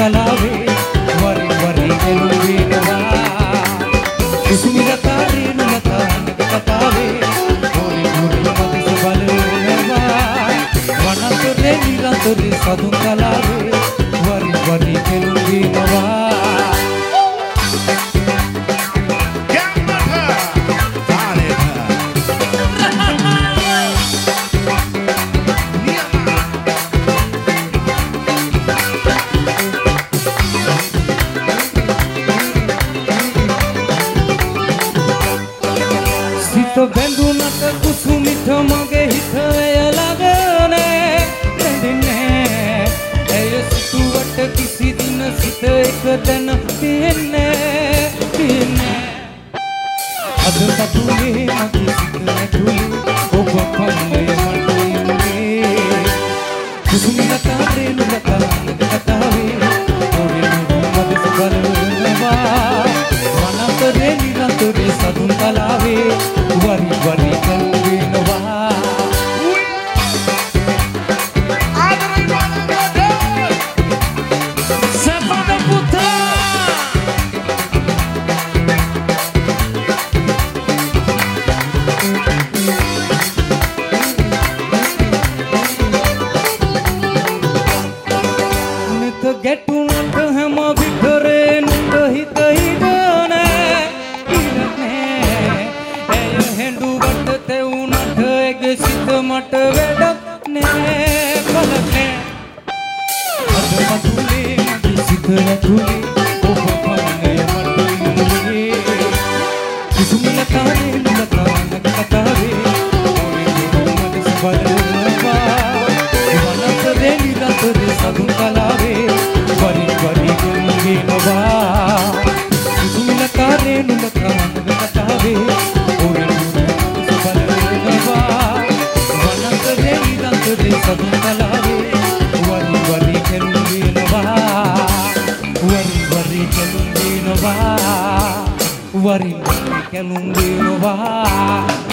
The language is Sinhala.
කලාවේ වරින් වරින් එළුවෙනවා කුසුමිලතා රේණුලතා නග කතාවේ හොරි හොරි මදිස බලනවා වනතරේ නිරන්තරේ සතුන් කලාවේ වරින් වරින් එළුවෙනවා බැඳුනට කුසුමිට මගේ හිත එයලගනේ රැඳින්නේ ඇය සිතුවට කිසි දින සිත එක තැන තියෙන්නේ අද සතුලේ මගේ සිත නැතුලේ ඔබ පන්නේ මට ඉන්නේ කුසුමිලතා රේණුලතා නග කතාවේ ඔරේ මදිස බලනවා වනතරේ නිරන්තරේ සතුන් කලාවේ වරි වරි කල්වෙනවා ආදරේ බලන්න සපද පුතා නිත ගැටුණට හැම විතරේ නුඹ හිත හිතනේ සිත මට වැඩක් නෑ බලක් නෑ අද මතුලේ මගේ සිත ඇතුලේ ඔබ පන්නේ මට ඉන්නේ කුසුමිලතා රේණුලතා නග කතාවේ ඔරේ මදිස බලනවා වනතරේ නිරන්තරේ සතුන් කලාවේ වරින් වරින් එළුවෙනවා කුසුමිලතා රේණුලතා නග කතාවේ ඔරේ සතුන් කලාවේ වරි වරි කෙළුවෙනවා වරි වරි කෙළුවෙනවා වරි වරි කෙළුවෙනවා